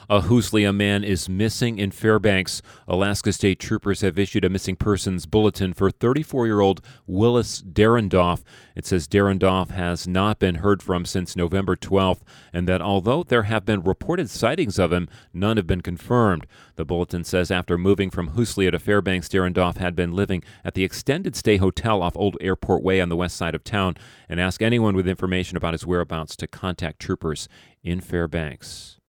A Huslia man is missing in Fairbanks. Alaska State Troopers have issued a missing persons bulletin for 34-year-old Willis Darendoff. It says Darendoff has not been heard from since November 12th, and that although there have been reported sightings of him, none have been confirmed. The bulletin says after moving from Huslia to Fairbanks, Darendoff had been living at the Extended Stay Hotel off Old Airport Way on the west side of town, and ask anyone with information about his whereabouts to contact troopers in Fairbanks.